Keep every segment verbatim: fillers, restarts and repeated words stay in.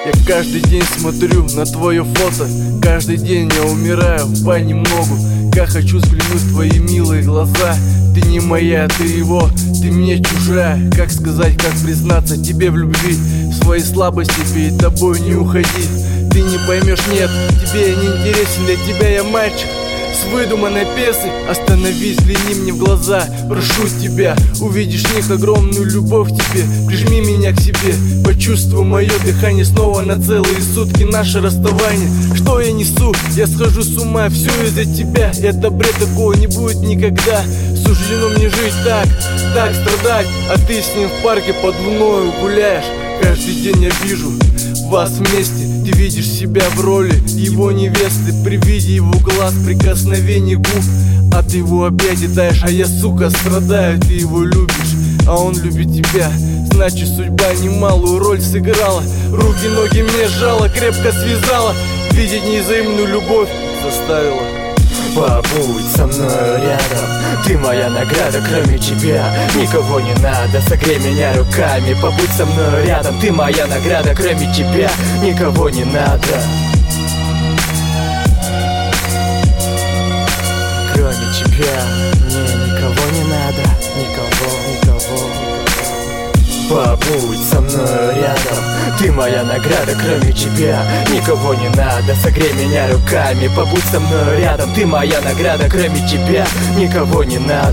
Я каждый день смотрю на твое фото, каждый день я умираю понемногу. Как хочу взглянуть в твои милые глаза. Ты не моя, ты его, ты мне чужая. Как сказать, как признаться тебе в любви? В своей слабости перед тобой не уходи. Ты не поймешь, нет, тебе я не интересен. Для тебя я мальчик с выдуманной пьесой. Остановись, взгляни мне в глаза, прошу тебя. Увидишь в них огромную любовь к тебе. Прижми меня к себе, почувствуй мое дыхание снова на целые сутки. Наше расставание, что я несу? Я схожу с ума, все из-за тебя. Это бред, такого не будет никогда. Суждено мне жить так, так страдать. А ты с ним в парке под луною гуляешь. Каждый день я вижу вас вместе. Ты видишь себя в роли его невесты. При виде его глаз, прикосновений губ, от его объятий таешь. А я, сука, страдаю, ты его любишь, а он любит тебя. Значит, судьба немалую роль сыграла. Руки, ноги мне сжала, крепко связала. Видеть невзаимную любовь заставила. Побудь со мною рядом, ты моя награда, кроме тебя никого не надо. Согрей меня руками, побудь со мною рядом, ты моя награда, кроме тебя никого не надо. Кроме тебя мне никого не надо, никого, никого. Побудь со мною рядом, ты моя награда, кроме тебя никого не надо. Согрей меня руками, побудь со мною рядом, ты моя награда, кроме тебя никого не надо.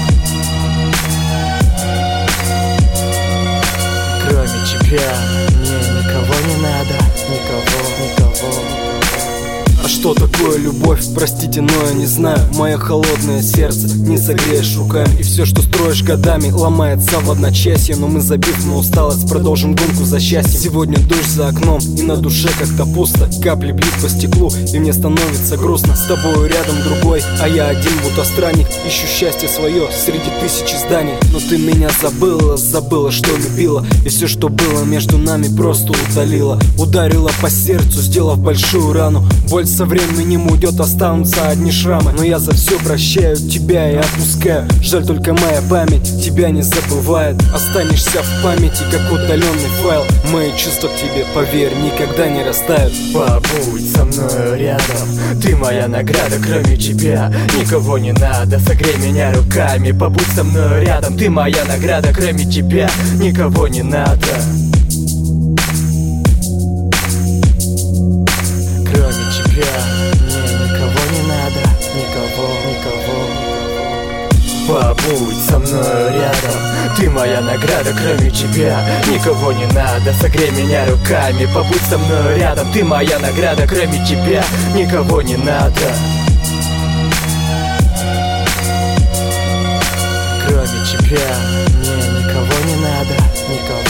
Кроме тебя мне никого не надо, никого, никого. А что такое любовь? Простите, но я не знаю. Мое холодное сердце не согреешь руками. И все, что строишь годами, ломается в одночасье. Но мы, забив на усталость, продолжим гонку за счастьем. Сегодня дождь за окном, и на душе как-то пусто. Капли бьют по стеклу, и мне становится грустно. С тобой рядом другой, а я один будто странник. Ищу счастье свое среди тысячи зданий. Но ты меня забыла, забыла, что любила. И все, что было между нами, просто удалила. Ударила по сердцу, сделав большую рану. Боль со временем уйдет, останутся одни шрамы. Но я за все прощаю тебя и отпускаю. Жаль, только моя память тебя не забывает. Останешься в памяти, как удаленный файл. Мои чувства к тебе, поверь, никогда не растают. Побудь со мною рядом, ты моя награда, кроме тебя никого не надо. Согрей меня руками, побудь со мною рядом, ты моя награда, кроме тебя никого не надо. Кроме тебя мне никого не надо, никого, никого. Побудь со мною рядом, ты моя награда, кроме тебя никого не надо. Согрей меня руками, побудь со мною рядом, ты моя награда, кроме тебя никого не надо. Кроме тебя мне никого не надо, никого.